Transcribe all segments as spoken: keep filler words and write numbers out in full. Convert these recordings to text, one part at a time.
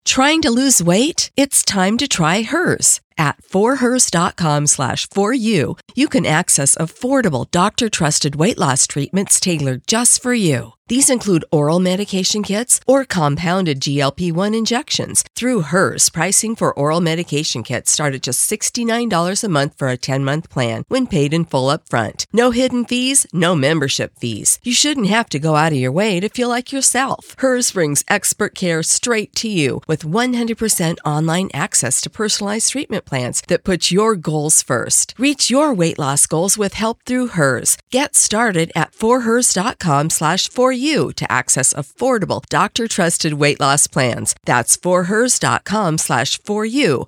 Trying to lose weight? It's time to try Hers. At forhers.com slash for you, you can access affordable, doctor-trusted weight loss treatments tailored just for you. These include oral medication kits or compounded G L P one injections. Through Hers, pricing for oral medication kits start at just sixty-nine dollars a month for a ten-month plan when paid in full upfront. No hidden fees, no membership fees. You shouldn't have to go out of your way to feel like yourself. Hers brings expert care straight to you with one hundred percent online access to personalized treatment plans that put your goals first. Reach your weight loss goals with help through Hers. Get started at forhers.com slash for you to access affordable, doctor-trusted weight loss plans. That's forhers.com slash for you,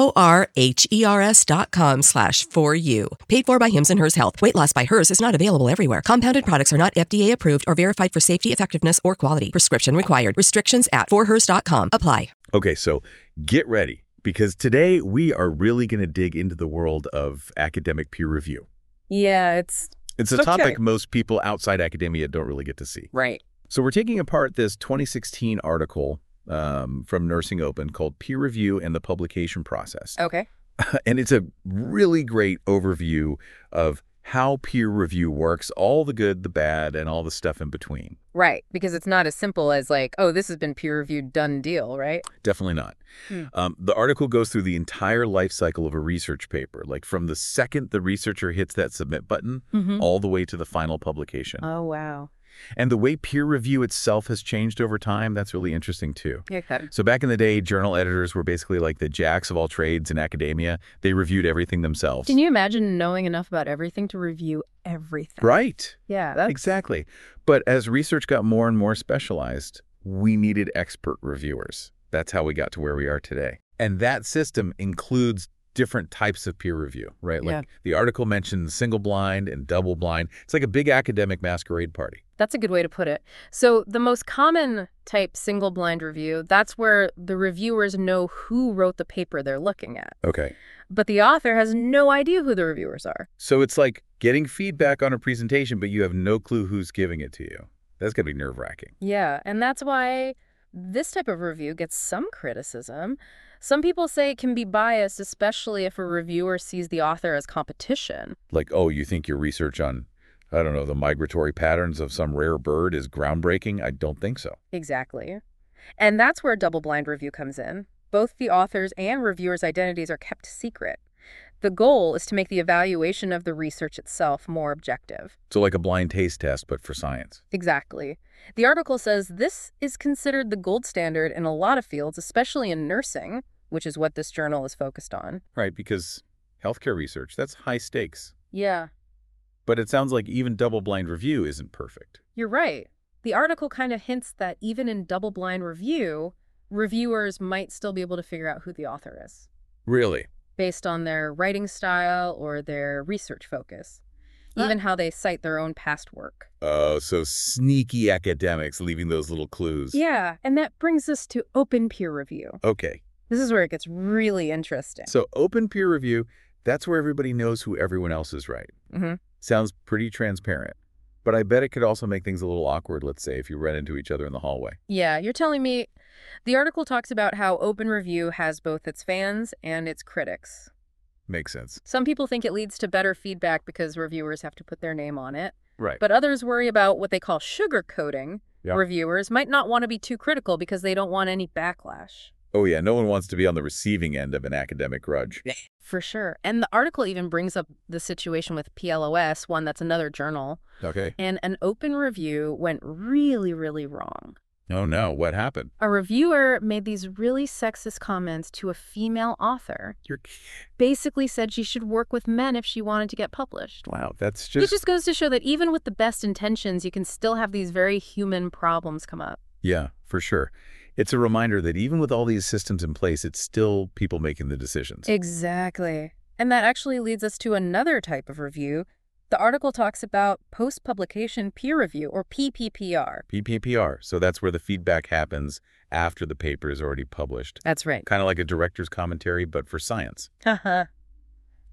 F-O-R-H-E-R-S dot com slash for you. Paid for by Hims and Hers Health. Weight loss by Hers is not available everywhere. Compounded products are not F D A approved or verified for safety, effectiveness, or quality. Prescription required. Restrictions at forhers dot com apply. Okay, so get ready, because today we are really going to dig into the world of academic peer review. Yeah, it's It's a okay. topic most people outside academia don't really get to see. Right. So we're taking apart this twenty sixteen article um, from Nursing Open called Peer Review and the Publication Process. Okay. And it's a really great overview of how peer review works, all the good, the bad, and all the stuff in between. Right, because it's not as simple as like, oh, this has been peer-reviewed, done deal, right? Definitely not. Hmm. Um, the article goes through the entire life cycle of a research paper, like from the second the researcher hits that submit button Mm-hmm. all the way to the final publication. Oh, wow. And the way peer review itself has changed over time, that's really interesting too. Okay. So back in the day, journal editors were basically like the jacks of all trades in academia. They reviewed everything themselves. Can you imagine knowing enough about everything to review everything? Right. Yeah, that's... Exactly. But as research got more and more specialized, we needed expert reviewers. That's how we got to where we are today. And that system includes different types of peer review, right? Like Yeah. the article mentions single blind and double blind. It's like a big academic masquerade party. That's a good way to put it. So the most common type single-blind review, that's where the reviewers know who wrote the paper they're looking at. Okay. But the author has no idea who the reviewers are. So it's like getting feedback on a presentation, but you have no clue who's giving it to you. That's going to be nerve-wracking. Yeah, and that's why this type of review gets some criticism. Some people say it can be biased, especially if a reviewer sees the author as competition. Like, oh, you think your research on, I don't know, the migratory patterns of some rare bird is groundbreaking? I don't think so. Exactly. And that's where double-blind review comes in. Both the author's and reviewers' identities are kept secret. The goal is to make the evaluation of the research itself more objective. So like a blind taste test, but for science. Exactly. The article says this is considered the gold standard in a lot of fields, especially in nursing, which is what this journal is focused on. Right, because healthcare research, that's high stakes. Yeah, But it sounds like even double-blind review isn't perfect. you're right. The article kind of hints that even in double-blind review, reviewers might still be able to figure out who the author is, Really? based on their writing style or their research focus, even how they cite their own past work. Oh, so sneaky academics leaving those little clues. Yeah, and that brings us to open peer review. Okay. This is where it gets really interesting. So open peer review, that's where everybody knows who everyone else is right. Mm-hmm. Sounds pretty transparent. But I bet it could also make things a little awkward, let's say, if you ran into each other in the hallway. Yeah, you're telling me the article talks about how open review has both its fans and its critics. Makes sense. Some people think it leads to better feedback because reviewers have to put their name on it. Right. But others worry about what they call sugarcoating. Yeah. Reviewers might not want to be too critical because they don't want any backlash. Oh, yeah. No one wants to be on the receiving end of an academic grudge. For sure. And the article even brings up the situation with P L O S, one that's another journal. Okay. And an open review went really, really wrong. Oh, no. What happened? A reviewer made these really sexist comments to a female author. You're... Basically said she should work with men if she wanted to get published. Wow, that's It just... just goes to show that even with the best intentions, you can still have these very human problems come up. Yeah, for sure. It's a reminder that even with all these systems in place, it's still people making the decisions. Exactly. And that actually leads us to another type of review. The article talks about post-publication peer review, or P P P R. P P P R. So that's where the feedback happens after the paper is already published. That's right. Kind of like a director's commentary, but for science. Haha.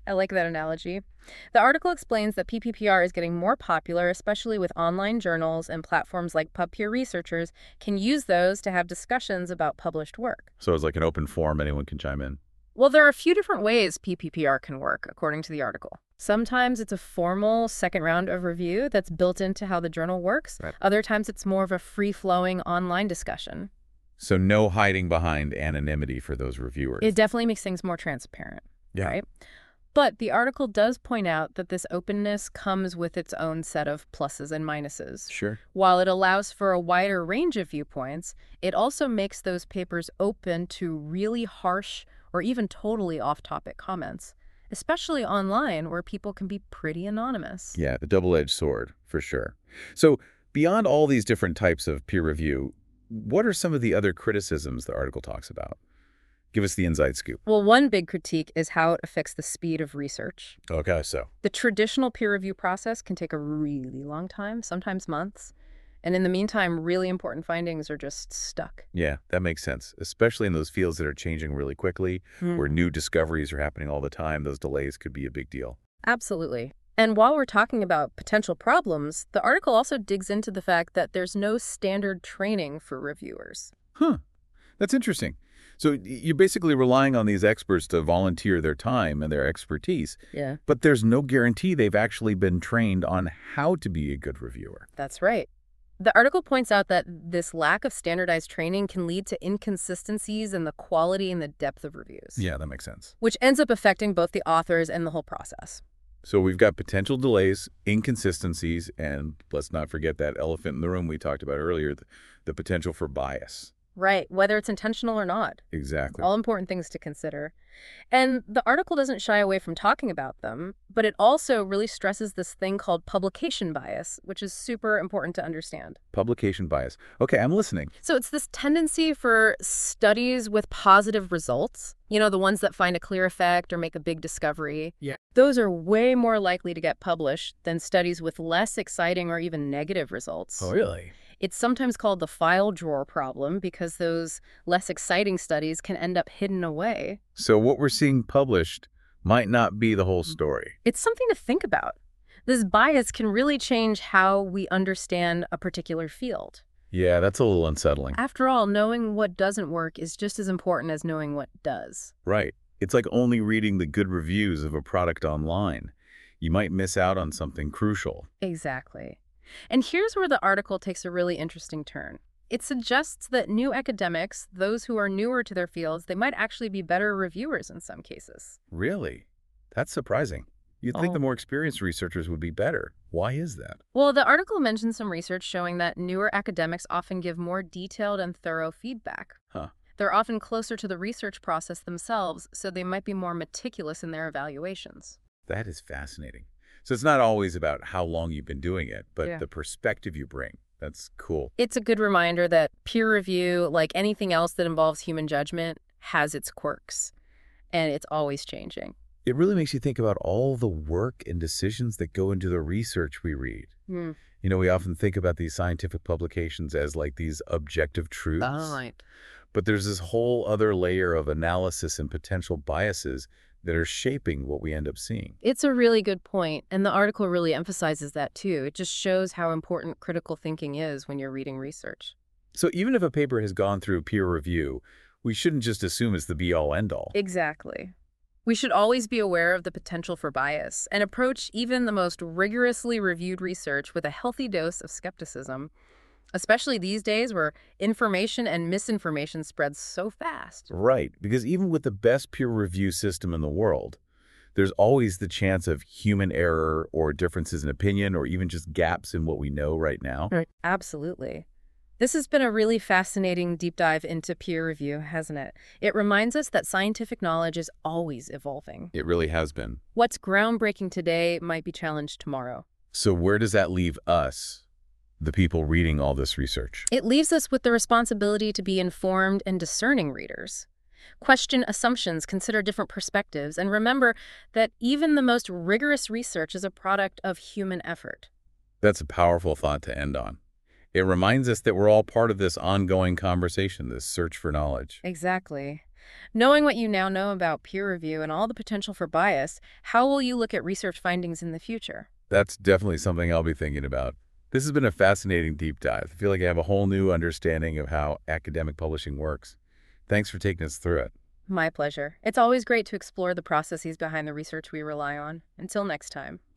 I like that analogy. The article explains that P P P R is getting more popular, especially with online journals and platforms like PubPeer. Researchers can use those to have discussions about published work. So it's like an open forum, anyone can chime in. Well, there are a few different ways P P P R can work, according to the article. Sometimes it's a formal second round of review that's built into how the journal works. Right. Other times it's more of a free-flowing online discussion. So no hiding behind anonymity for those reviewers. It definitely makes things more transparent, yeah. right? But the article does point out that this openness comes with its own set of pluses and minuses. Sure. While it allows for a wider range of viewpoints, it also makes those papers open to really harsh or even totally off-topic comments, especially online where people can be pretty anonymous. Yeah, the double-edged sword, for sure. So beyond all these different types of peer review, what are some of the other criticisms the article talks about? Give us the inside scoop. Well, one big critique is how it affects the speed of research. Okay, so. The traditional peer review process can take a really long time, sometimes months. And in the meantime, really important findings are just stuck. Yeah, that makes sense, especially in those fields that are changing really quickly, Hmm. where new discoveries are happening all the time. Those delays could be a big deal. Absolutely. And while we're talking about potential problems, the article also digs into the fact that there's no standard training for reviewers. Huh. That's interesting. So you're basically relying on these experts to volunteer their time and their expertise, Yeah. but there's no guarantee they've actually been trained on how to be a good reviewer. That's right. The article points out that this lack of standardized training can lead to inconsistencies in the quality and the depth of reviews. Yeah, that makes sense. Which ends up affecting both the authors and the whole process. So we've got potential delays, inconsistencies, and let's not forget that elephant in the room we talked about earlier, the, the potential for bias. Right, whether it's intentional or not. Exactly. All important things to consider. And the article doesn't shy away from talking about them, but it also really stresses this thing called publication bias, which is super important to understand. Publication bias. Okay, I'm listening. So it's this tendency for studies with positive results, you know, the ones that find a clear effect or make a big discovery. Yeah. Those are way more likely to get published than studies with less exciting or even negative results. Oh, really? It's sometimes called the file drawer problem because those less exciting studies can end up hidden away. So what we're seeing published might not be the whole story. It's something to think about. This bias can really change how we understand a particular field. Yeah, that's a little unsettling. After all, knowing what doesn't work is just as important as knowing what does. Right. It's like only reading the good reviews of a product online. You might miss out on something crucial. Exactly. And here's where the article takes a really interesting turn. It suggests that new academics, those who are newer to their fields, they might actually be better reviewers in some cases. Really? That's surprising. You'd think Oh. the more experienced researchers would be better. Why is that? Well, the article mentions some research showing that newer academics often give more detailed and thorough feedback. Huh. They're often closer to the research process themselves, so they might be more meticulous in their evaluations. That is fascinating. So it's not always about how long you've been doing it, but Yeah. the perspective you bring. That's cool. It's a good reminder that peer review, like anything else that involves human judgment, has its quirks, and it's always changing. It really makes you think about all the work and decisions that go into the research we read. Hmm. You know, we often think about these scientific publications as like these objective truths. Right. But there's this whole other layer of analysis and potential biases that are shaping what we end up seeing. It's a really good point, and the article really emphasizes that too. It just shows how important critical thinking is when you're reading research. So even if a paper has gone through peer review, we shouldn't just assume it's the be-all, end-all. Exactly. We should always be aware of the potential for bias and approach even the most rigorously reviewed research with a healthy dose of skepticism, especially these days where information and misinformation spreads so fast. Right, because even with the best peer review system in the world, there's always the chance of human error or differences in opinion or even just gaps in what we know right now. Right. Absolutely. This has been a really fascinating deep dive into peer review, hasn't it? It reminds us that scientific knowledge is always evolving. It really has been. What's groundbreaking today might be challenged tomorrow. So where does that leave us, the people reading all this research? It leaves us with the responsibility to be informed and discerning readers. Question assumptions, consider different perspectives, and remember that even the most rigorous research is a product of human effort. That's a powerful thought to end on. It reminds us that we're all part of this ongoing conversation, this search for knowledge. Exactly. Knowing what you now know about peer review and all the potential for bias, how will you look at research findings in the future? That's definitely something I'll be thinking about. This has been a fascinating deep dive. I feel like I have a whole new understanding of how academic publishing works. Thanks for taking us through it. My pleasure. It's always great to explore the processes behind the research we rely on. Until next time.